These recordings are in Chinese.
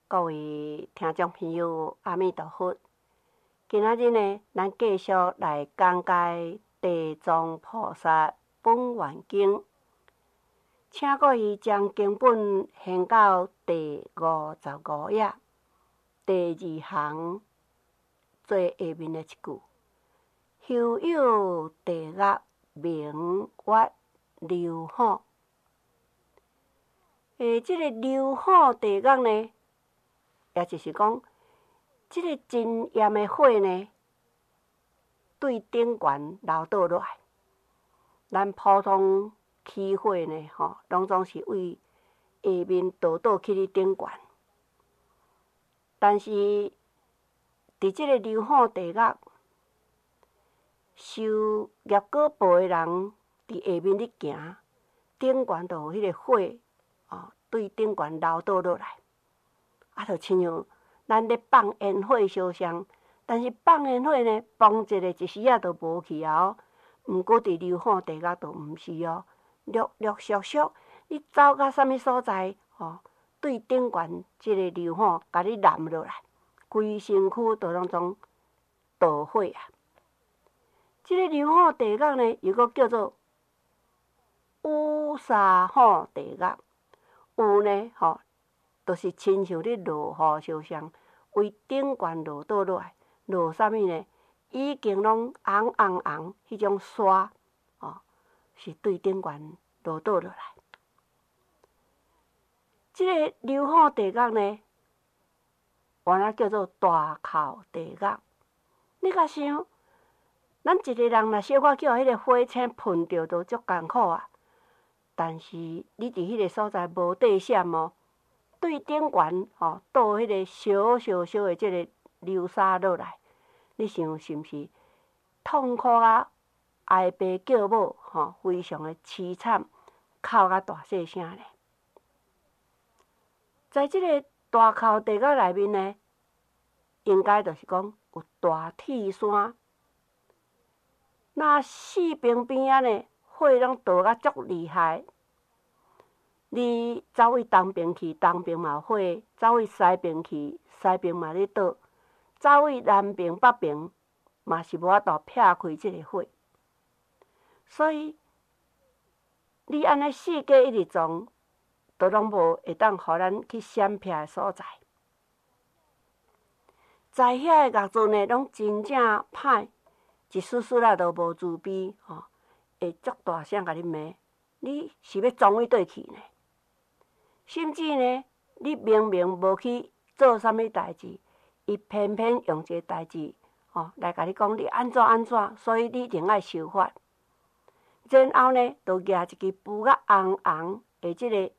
各位听众朋友，阿弥陀佛！今仔日呢，咱继续来讲解地藏菩萨本愿经，请各位将经本掀到第55页，第2行做下面的一句：修有地狱名曰流火。这个流火地狱呢，也就是讲，这个真炎的火呢，对顶悬流倒落来。咱普通起火呢，拢总是为下面倒去你顶悬。但是，伫这个流火地狱，受业果报的人伫下面咧行，顶悬就有迄个火对顶悬流倒落来。就亲像咱咧放烟火烧香，但是放烟火呢，放一个时仔就无去啊。毋过伫流火地狱就毋是哦，陆陆续续，你走到啥物所在对顶悬即个流火，甲你淋落来，规身躯都拢总着火啊！即个流火地狱呢，又搁叫做乌沙火地狱。有呢，就是亲像咧落雨烧香，为顶悬落倒落来，落啥物呢？已经拢红红红，迄种沙是对顶悬落倒落来。即个流火地狱呢，原来叫做大哭地狱。你甲想，咱一个人若小可叫迄个火星喷着，都足艰苦啊。但是你伫迄个所在无地闪哦，对顶悬倒迄个小的即个流沙落来，你想是毋是痛苦啊？哀爸叫母非常的凄惨，哭啊大细声咧。在即个大哭地狱内面呢，应该就是讲有大铁山，那四边边啊呢，火拢倒啊足厉害。你走位东边去，东边嘛有火；走位西边去，西边嘛咧倒；走位南边、北边嘛是无法度劈开即个火。所以你安尼四界一直撞，都拢无会当互咱去闪避的所在。在遐的业主呢，拢真正歹，一丝丝啊都无自卑会足大声甲你骂，你是要撞位倒去呢？甚至呢，你明明无去做啥物代志，伊偏偏用一个代志来甲你讲，你安怎，所以你一定爱受罚。然后呢，就举一支浮甲红红的即个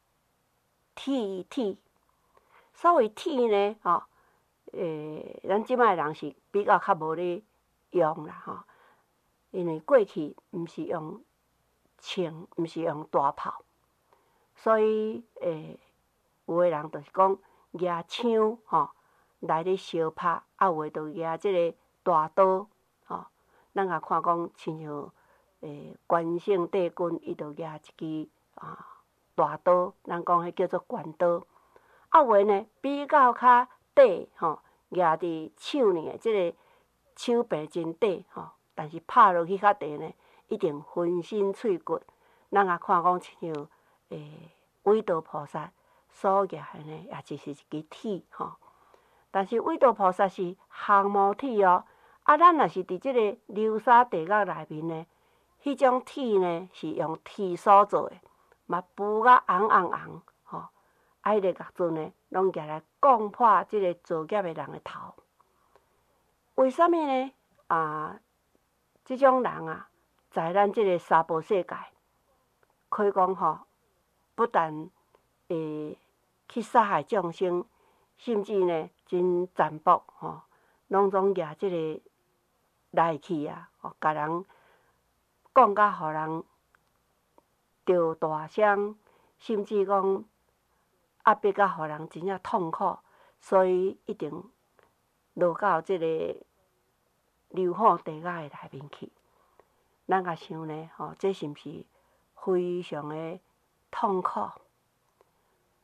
铁。所谓铁呢，咱即摆人是比较较无咧用啦因为过去毋是用枪，毋是用大炮。所以，有的人就是讲举枪来咧相拍，有的就举即个大刀咱也看讲，亲像关圣帝君，伊就举一支大刀，咱讲迄叫做关刀。有的呢比较较短举伫手呢的即个手柄真短但是拍落去较长呢，一定分身碎骨。咱也看讲，亲像韦陀菩萨所举的呢，也就是一支铁但是韦陀菩萨是降魔铁咱若是伫即个流沙地狱内面呢，迄种铁呢是用铁所做的，嘛浮甲红红迄个业主呢，拢举来攻破即个造业的人的头。为什么呢？即种人在咱即个娑婆世界，可以讲不但会去杀害众生，甚至呢真残暴拢总举即个来去甲人讲甲互人着大声，甚至讲压迫甲互人真正痛苦，所以一定落到即个流火地狱的内面去。咱甲想呢这是毋是非常的痛苦？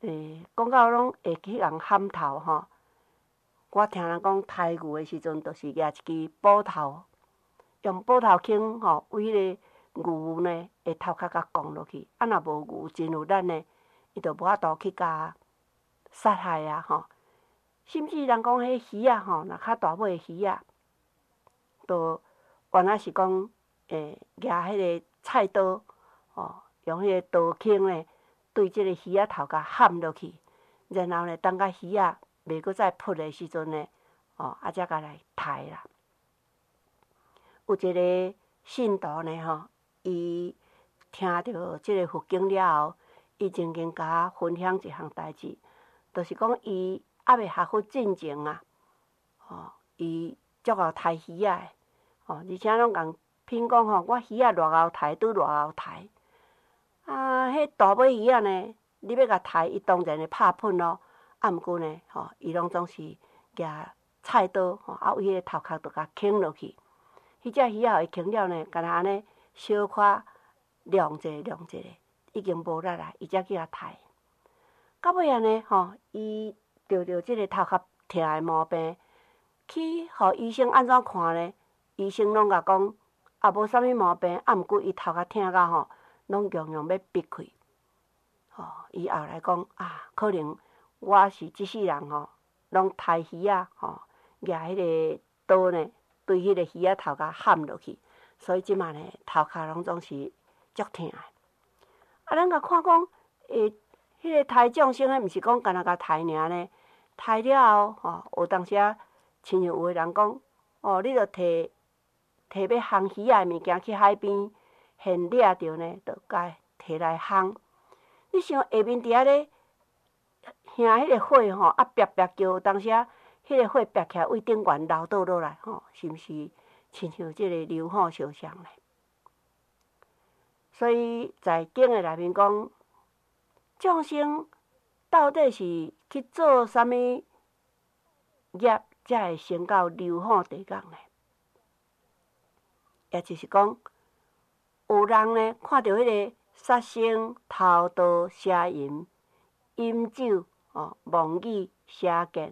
讲到拢会去人喊头吼。我听人讲抬牛的时阵，就是举一支布头，用布头轻吼，为迄个牛呢，会头壳甲降落去。啊，若无牛真有力呢，伊就无法度去甲杀害啊吼。甚至人讲迄鱼仔吼，若较大尾的鱼仔，都原来是讲举迄个菜刀吼，用迄个刀轻呢，对即个鱼仔头甲砍落去，然后呢，等甲鱼仔袂阁再扑的时阵呢，才甲来杀啦。有一个信徒呢吼，伊听到即个佛经了后，伊曾经甲我分享一项代志，就是讲伊还未学佛进前啊，伊足够杀鱼仔的，而且拢共评讲吼，我鱼仔偌敖杀拄偌敖杀。啊，迄大尾鱼仔呢，你要甲杀，伊当然会拍喷咯。啊，毋过呢，伊拢总是举菜刀，为迄个头壳就甲轻落去。迄只鱼仔互伊轻了呢，干若安尼小可亮一下，已经无力啦，伊才去甲杀。到尾啊呢，伊得着即个头壳疼的毛病，去互医生安怎看呢？医生拢甲讲，无啥物毛病，毋过伊头壳疼甲拢样样要闭开。伊后来讲可能我是即世人拢杀鱼仔举迄个刀呢，对迄个鱼仔头壳砍落去，所以即马呢头壳拢总是足疼的。咱甲看讲，迄个杀众生的，毋是讲干那甲杀尔呢？杀了后有当时啊，亲像有个人讲，你着摕要烘鱼仔的物件去海边，现掠着呢，着甲摕来烘。你想下面伫遐咧烘迄个火煸煸叫，有当时啊，迄个火煸起来为顶悬流倒落来是毋是亲像即个硫火烧伤咧？所以在经的内面讲，众生到底是去做啥物业，才会升到硫火地狱呢？也就是讲，有人呢看到迄个杀生、偷盗、邪淫、饮酒、妄语、邪见，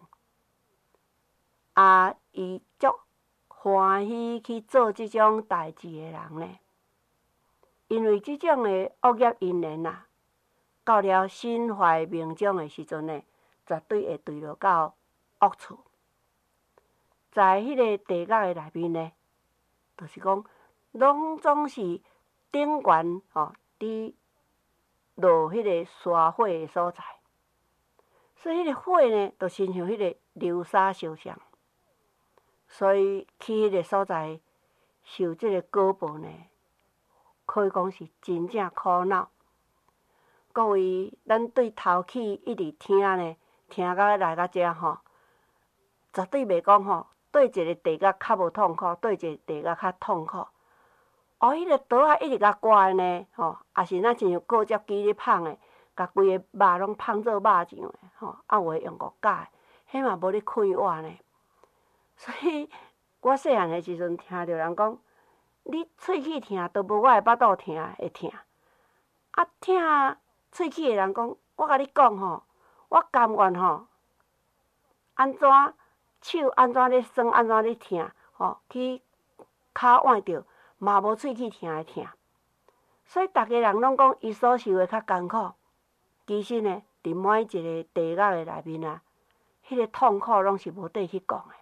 伊足欢喜去做即种代志的人呢，因为即种的恶业因缘啊，到了身怀命终的时阵呢，绝对会坠落到恶处。在迄个地狱的内面呢，就是讲，拢总是顶悬伫落迄个沙火的所在，所以迄个火呢，就亲像迄个流沙烧伤，所以去迄个所在受即个果报呢，可以讲是真正苦恼。各位，咱对头起一直听呢，听到来到遮绝对袂讲对一个地狱较无痛苦，对一个地狱较痛苦。迄个刀啊一直甲刮呢，也是咱亲像过节机咧芳的，甲规个肉拢芳做肉酱的，有诶用五角的，迄嘛无咧开活呢。所以我细汉的时阵听着人讲，你喙齿疼，都无我的巴肚疼会疼。听喙齿的人讲，我甲你讲我甘愿安怎手安怎咧酸，安怎咧疼去骹换着。嘛无喙齿疼的疼，所以逐个人拢讲伊所受的较艰苦。其实呢，伫每一个地狱的内面啊，迄个痛苦拢是无地去讲的。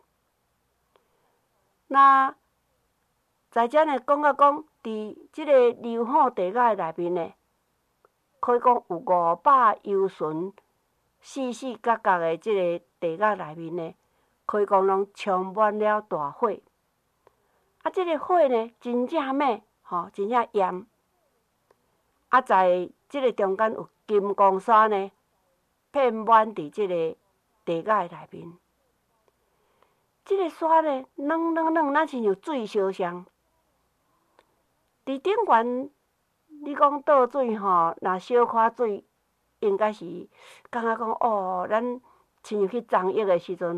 那在遮呢，讲到讲，伫即个硫火地狱的内面呢，可以讲有500由旬四四角角的即个地狱内面呢，可以讲拢充满了大火。即个火呢，真正猛，真正炎。在即个中间有金刚砂呢，遍满伫即个地狱的内面。即个砂呢，软软软，咱亲像水烧伤。伫顶悬，你讲倒水若小可水，应该是感觉讲咱亲像去樟浴的时阵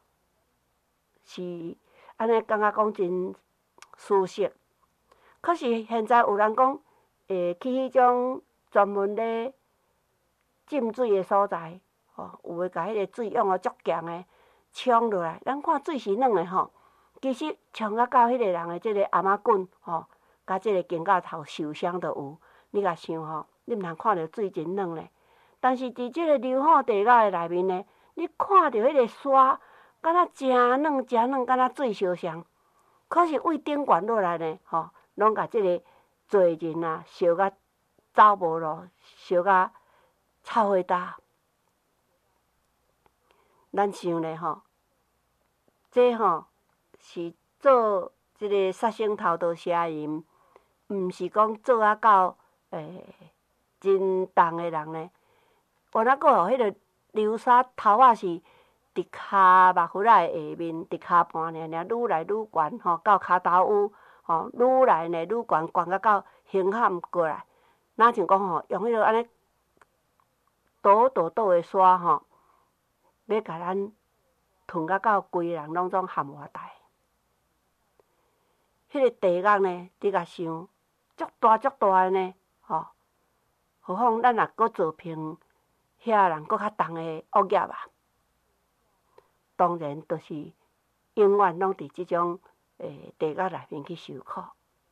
是安尼感觉讲真舒适。可是现在有人讲，去迄种专门咧浸水的所在，有诶，甲迄个水用足强诶冲落来，咱看水是软诶吼，其实冲啊到迄个人诶即个颔仔棍甲即个肩胛头受伤都有。你甲想吼，你毋通看着水真软咧，但是伫即个硫磺地沟诶内面呢，你看着迄个沙，敢若诚软诚软，敢若水相像。可是为顶悬落来呢，拢甲即个做人啊烧甲走无路，烧甲臭火焦。咱想咧这是做即个杀生偷盗邪淫，毋是讲做啊到真重诶人呢。原来佫有迄个流沙头仔是伫骹目骨仔诶下面，伫骹盘尔，愈来愈悬到骹头乌愈来呢愈悬，悬到胸坎过来。若像讲用迄个安尼倒诶沙要甲咱吞到规人拢总含偌大。迄个地狱呢，你甲想，足大足大诶呢，何况咱若佫做平遐人佫较重诶恶业啊，当然就是永远拢伫即种地狱内面去受苦。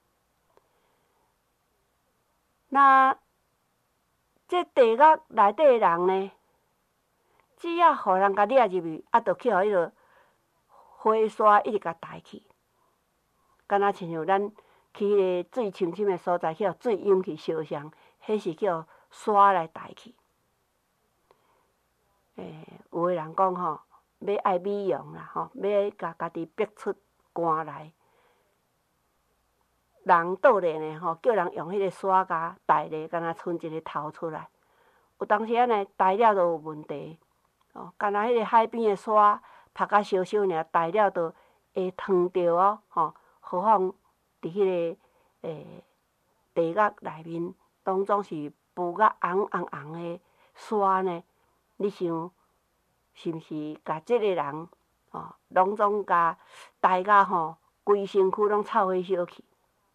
那这地狱内底诶人呢，只要互人甲掠入去，就去互迄个火沙一直甲带去，敢若亲像咱去迄个水深深诶所在，去互水涌去烧伤，迄是去互沙来带去。有诶人讲要爱美容啦，要甲家己逼出汗来。人倒咧呢，叫人用迄个沙甲带咧，敢若剩一个头出来。有当时啊呢，带了都有问题。敢若迄个海边诶沙晒甲烧烧尔，带了都会烫着何况伫迄个地狱内面，总是浮甲红诶沙呢？你想是毋是？甲即个人拢总甲带甲规身躯拢臭火烧去。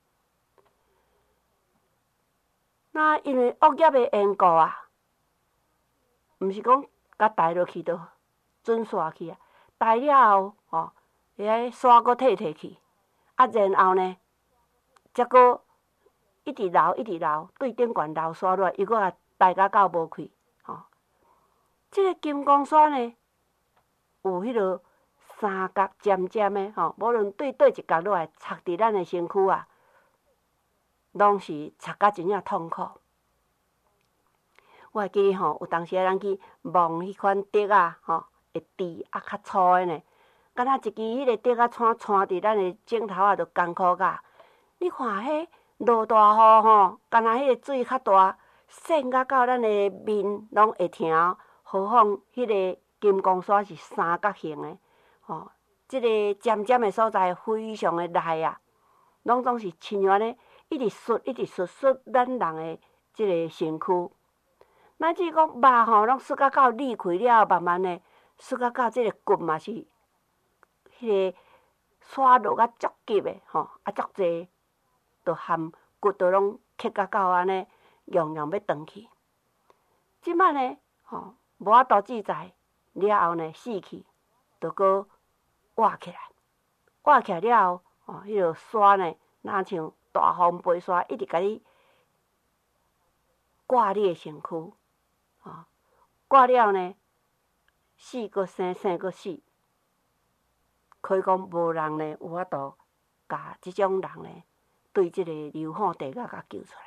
那因为恶业诶缘故啊，毋是讲甲带落去就准煞去啊，带了后迄沙佫摕去，然后呢，则佫一直流，对顶悬流沙落来，伊佫甲带到无去。即个金刚山呢，有迄落三角尖尖的无论对倒一角落来插伫咱的身躯啊，拢是插甲真正痛苦。我会记有当时咱去摸迄款竹啊，会枝较粗的呢，敢若一支迄个竹仔铲伫咱的颈头啊，就艰苦甲。你看迄落大雨敢若迄个水较大，渗到咱的面拢会疼。何况迄个金刚砂是三角形的，即个尖尖的所在非常的利啊，拢总是亲像安尼一直削咱人的即个身躯。咱只讲肉拢削到裂开了，慢慢的削到即个骨嘛是迄个沙落啊足急的足济，就含骨都拢磕到安尼，样要断去。即摆呢无法度自在，了后呢死去，就搁活起来。活起来了后，迄落沙呢，若像大风飞沙，一直甲你挂你的身躯，挂了呢，死搁生，生搁死。可以讲无人呢有法度甲即种人呢，对即个流汗地狱甲救出来。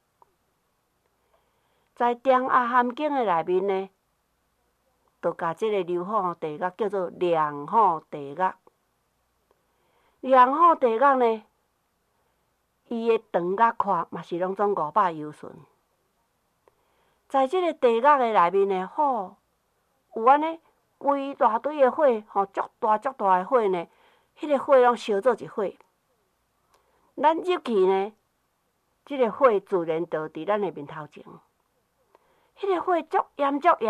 在《中阿含经》的内面呢，就甲即个流汗地狱叫做良好地狱。良好地狱呢，伊的长甲宽嘛是拢总500由旬。在即个地狱的内面呢，有安尼规大堆的火，足大的火呢，迄个火拢烧做一火。咱入去呢，即个火自然就伫咱的面头前。迄个火足炎的，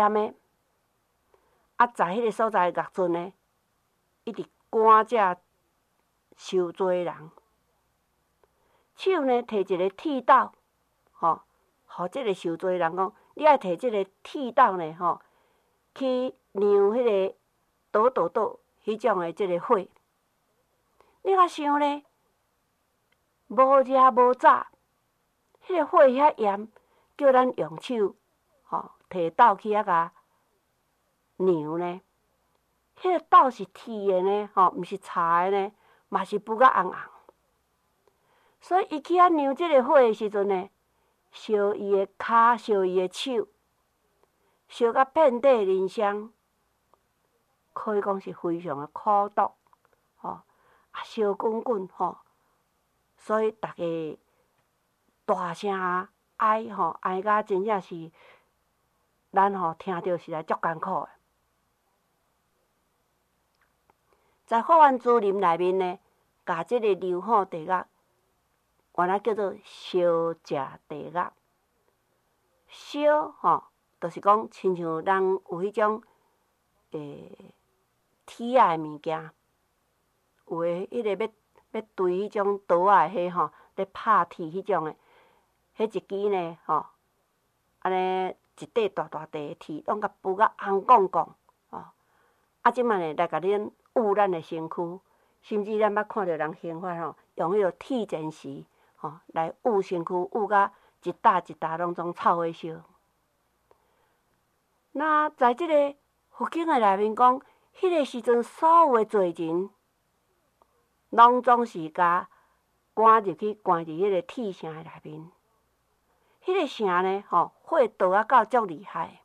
在迄个所在的狱村呢，一直赶遮受罪人。手呢摕一个剃刀，互即个受罪人讲： 你爱摕即个剃刀呢，去酿迄个倒迄种的即个火。你若想呢，无热无早，迄个火遐炎，叫咱用手，摕刀去甲酿呢。迄个刀是铁的呢，毋是柴的呢，嘛是不甲红红。所以伊去酿即个火的时阵呢，烧伊的骹，烧伊的手，烧甲遍体鳞伤，可以讲是非常的苦毒，烧滚滚，所以逐个大声哀，哀甲真正是咱听着实在足艰苦的。在法院竹林内面呢，甲即个硫磺地角，原来叫做烧食地角。烧，就是讲亲像人有迄种铁仔的物件，有诶，迄个要对迄种刀仔的迄咧拍铁迄种诶，迄一支呢，安尼一块大大块的铁，拢甲浮甲红光光，啊，即摆呢来甲恁捂咱的身躯，甚至咱捌看着人刑法用迄个铁剪石，来捂身躯，捂甲一搭一搭拢总臭火烧。那在即个佛经的内面讲，迄个时阵所有的罪人，拢总是甲关入去，关伫迄个铁城的内面。迄个城呢，火烧啊到足厉害。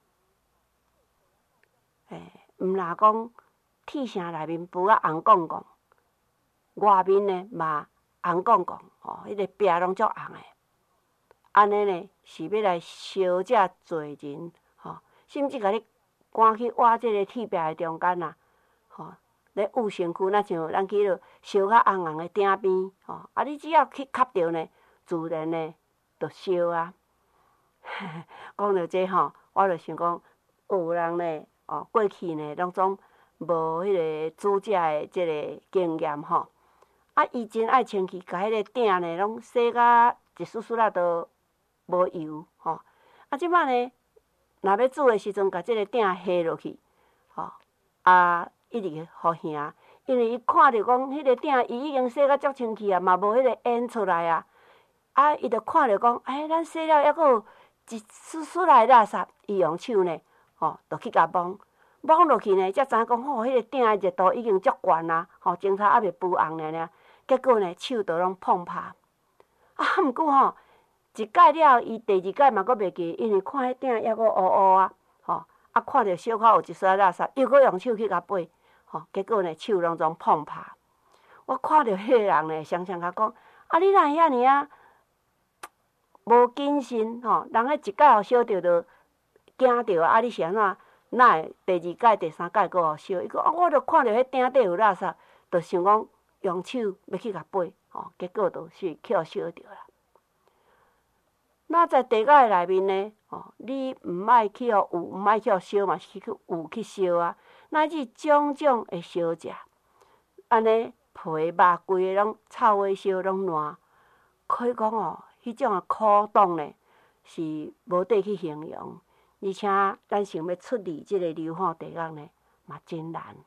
毋若讲铁城内面浮啊红光光，外面呢嘛红光光，迄个壁拢足红的。安尼呢是要来烧这罪人，甚至甲你赶去挖即个铁壁的中间啦，咧捂身躯，若像咱去落烧较红红的鼎边，啊，你只要去磕着呢，自然呢就烧啊。讲到这我就想讲，有人呢，过去呢拢总无迄个煮食的即个经验啊，伊真爱清气，甲迄个鼎呢拢洗甲一丝丝仔都无油啊，即摆呢，若要煮的时阵，甲即个鼎下落去，啊，一直互兄，因为伊看着讲迄个鼎伊已经洗甲足清气啊，嘛无迄个烟出来啊，啊，伊就看着讲，咱洗了还佫有一丝丝仔的垃圾，伊用手呢，就去甲摸落去呢，才知影讲，迄个鼎的热度已经足悬啊，前头还未浮红呢，结果呢，手都拢碰拍。啊，毋过一摆了后，伊第二摆嘛佫袂记，因为看迄鼎还佫乌乌啊，啊，看着小可有一丝仔垃圾，又佫用手去甲拔，结果呢，手拢总碰拍。我看着迄个人呢，常常甲讲，啊，你哪会遐尔啊无谨慎，人迄一摆互烧着就惊着啊，你是安怎？哪会第二摆、第三摆佫互烧？伊讲啊，我着看着迄鼎底有垃圾，着想讲用手要去甲拔，结果就是去互烧着啦。那在地角的内面呢，你毋爱去互有，毋爱去互烧嘛，是去有去烧啊。乃至种种的烧食，安尼皮肉规个拢臭火烧，拢烂，可以讲迄种的苦痛呢，是无地去形容。而且咱想要出离即个硫磺地角呢，嘛真难。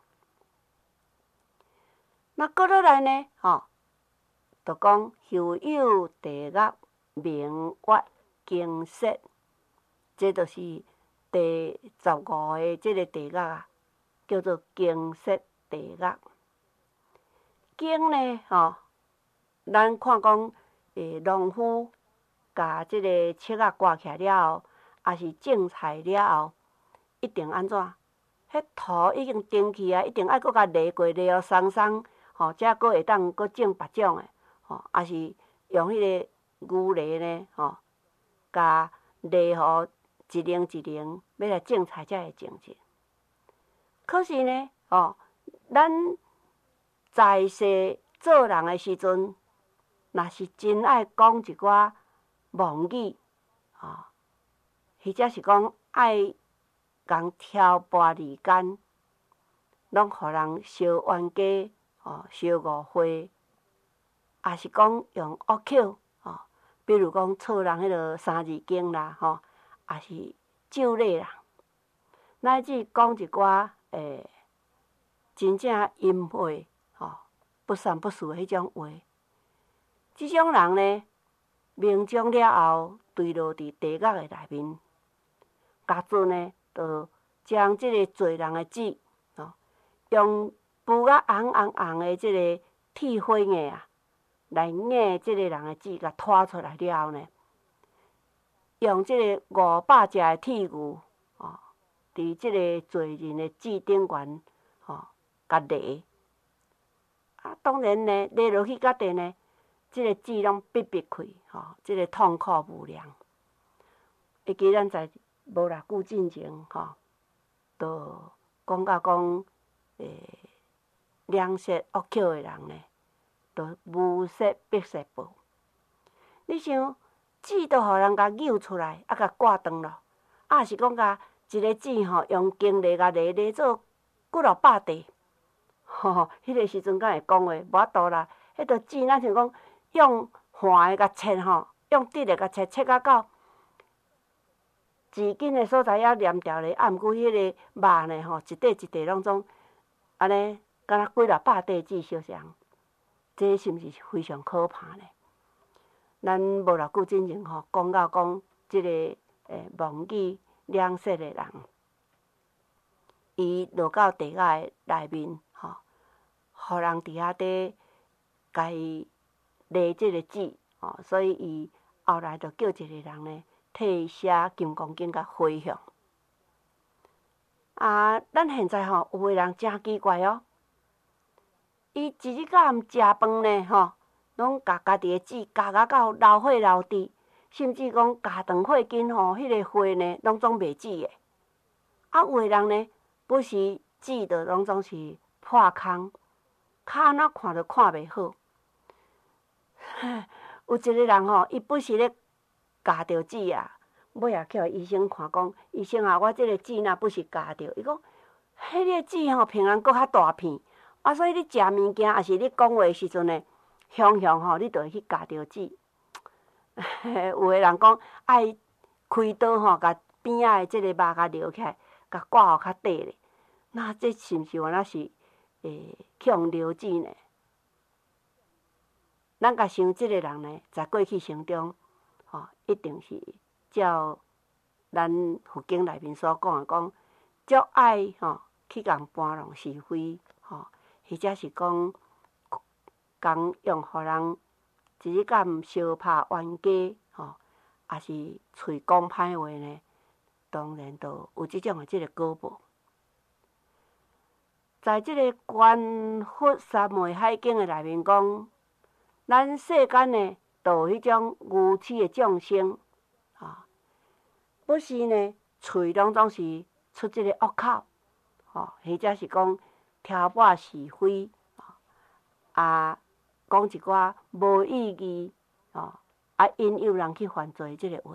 那过落来呢，就讲修有地角明月经色，这就是第15个即个地角啊，叫做经色地角。经呢，咱看讲，农夫甲即个切仔刮起来了后，也是种菜了后，一定安怎？迄土已经顶去啊，一定爱搁甲犁过，犁互松松，才搁会当搁种别种的，也是用迄个牛犁呢，甲犁互一轮一轮，要来种菜才会种着。可是呢，咱在世做人的时阵，若是真爱讲一寡妄语，或者是讲爱共挑拨离间，拢互人相冤家，相误会，也是讲用恶口，比如讲错人迄个三字经啦，也是咒骂人，乃至讲一寡真正淫秽不三不四的迄种话。即种人呢，命中了后，坠落伫地狱的内面。甲准呢，就将即个罪人的纸用浮啊红红红的即个铁火硬来硬即个人的纸，甲拖出来了后呢，用即个500只的铁牛伫即个罪人的纸顶悬甲勒。当然呢，勒落去到底呢，即个纸拢闭开即个痛苦无量。会记咱在无偌久之前就讲到讲两舌恶口的人呢，就无舌必舌报。你想，纸都互人甲扭出来，甲挂断咯，是讲甲一个纸用经勒甲勒做几落百块。迄个时阵敢会讲话，无法度啦。迄个纸，咱像讲用环的甲切用直的甲切到指筋的所在遐连条咧，毋过迄个肉呢一块一块拢总安尼，敢若几落百块纸相像，这是毋是非常可怕呢？咱无偌久之前讲到讲即个妄语两舌的人，伊落到地狱的内面互人伫遐底甲伊勒即个纸所以伊后来就叫一个人呢，替伊写金刚经甲回向。咱现在有个人真奇怪哦，伊一日到暗食饭呢拢甲家己的纸夹到流血流滴，甚至讲家长火紧迄个火呢，拢总袂止的。有个人呢，不是纸的拢总是破空，骹哪看都看袂好。有一个人伊不是咧夹着纸尾也去互医生看，讲医生我即个纸若不是夹着，伊讲迄个纸平常搁较大片，所以你食物件也是你讲话的时阵呢，常常你就会去夹着纸。有个人讲爱开刀甲边仔的即个肉甲撩起来，甲挂互较短咧。那这是毋是原来是去互撩纸呢？咱甲想即个人呢，在过去生中一定是照咱佛经内面所讲的，讲足爱去共搬弄是非或者是讲共用互人一日到暗相拍冤家也是喙讲歹话呢，当然就有即种的即个果报。在即个《观佛三昧海经》的内面讲，咱世间呢，都有迄种愚痴的众生不是呢，喙拢总是出即个恶口或者是讲挑拨是非讲一寡无意义引诱人去犯罪即个话，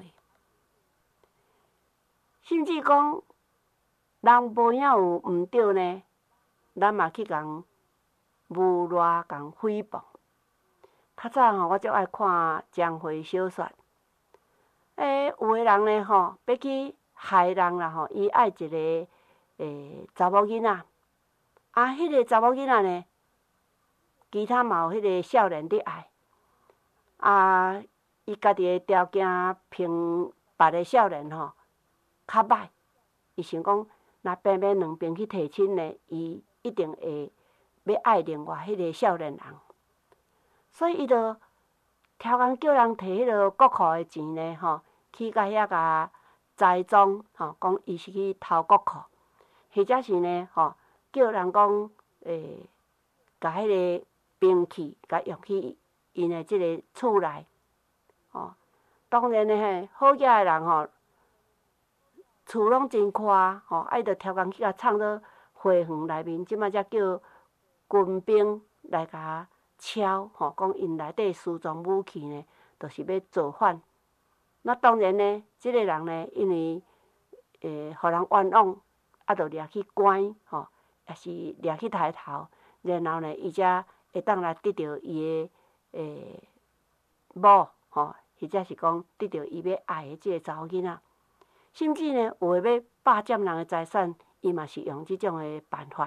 甚至讲人无影有毋对呢，咱嘛去共侮辱、共诽谤。较早我足爱看江湖小说，有个人呢要去害人啦伊爱一个查某囡仔，迄个查某囡仔呢，其他嘛有迄个少年伫爱，伊家己的条件评别的少年较歹，伊想讲若偏偏两边去提亲呢，伊一定会要爱另外迄个少年人。所以伊就超工叫人摕迄个国库的钱呢去甲遐甲栽赃讲伊是去偷国库，或者是呢叫人讲甲迄个兵器甲用去因的即个厝内当然呢好野的人厝拢真宽伊就超工去甲藏到花园内面，即摆才叫军兵来甲敲讲因内底私藏武器呢，就是要造反。那当然呢，即个人呢，因为互人冤枉，就掠去关也是掠去抬头，然后呢，伊才会当来得到伊的某或者是讲得到伊要爱的即个查某囡仔。 甚至呢，有诶要霸占人诶财产，伊嘛是用即种诶办法。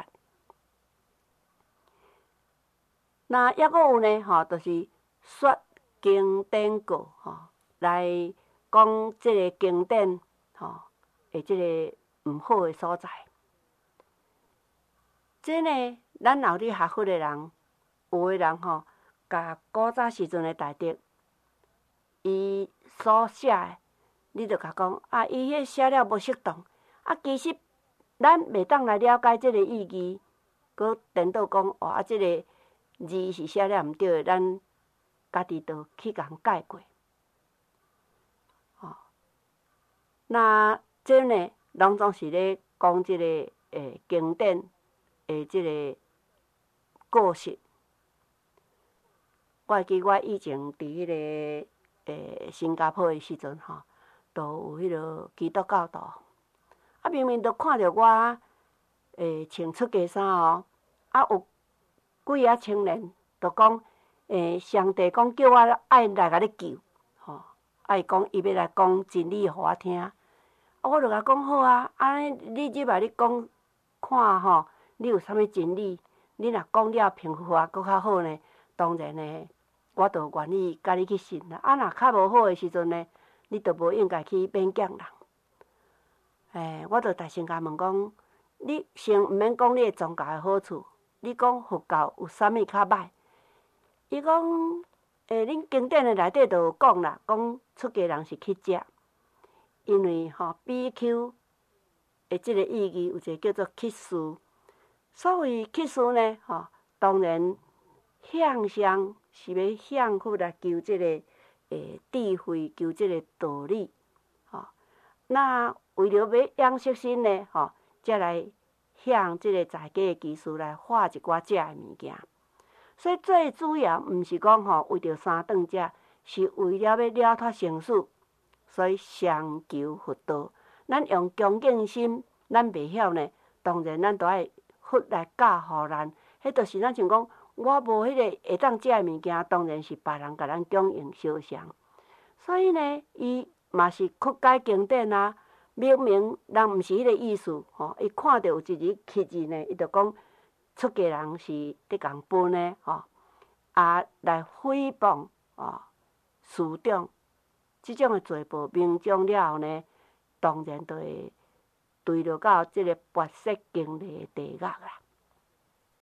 那抑阁有呢，就是说经典故，来讲即个经典，诶，即个毋好诶所在。即呢，咱后伫学佛诶人，有诶人甲古早时阵诶大德，伊所写诶，你着甲讲伊迄写了无适当，其实咱袂当来了解即个意义，佮颠倒讲即个字是写了毋对诶，咱家己着去共改过。那即呢，拢总是咧讲即个经典诶，即个故事。我会记我以前伫迄个新加坡诶时阵都有迄落基督教徒，明明都看着我穿出家衫有几个青年就讲上帝讲叫我爱来甲你救，伊讲伊要来讲真理互我听。我就甲讲好安尼你入来你讲看你有啥物真理？你若讲了平复我搁较好呢，当然呢，我就愿意甲你去信啦。若较无好诶时阵呢，你就无应该去勉强人。我就大声甲问讲，你先毋免讲你诶宗教诶好处，你讲佛教有啥物较歹？伊讲恁经典诶内底就有讲啦，讲出家人是去食。因为BQ 的即个意义有一个叫做乞食，所谓乞食呢，当然向上是要向佛来求即个智慧，求即个道理，那为了要养息心呢，才来向即个在家的居士来化一寡食的物件。所以最主要毋是讲为着三顿食，是为了要了脱生死。所以相求佛道，咱用恭敬心，咱袂晓呢，当然咱都爱佛来教互咱。迄著是咱像讲，我无迄个会当食诶物件，当然是别人甲咱供应烧香。所以呢，伊嘛是曲解经典明明人毋是迄个意思，伊看到有一字乞字呢，伊著讲出家人是伫共分呢，来诽谤师长。即种诶罪报明彰了后呢，当然就会对落到即个跋涉经历诶地狱啦。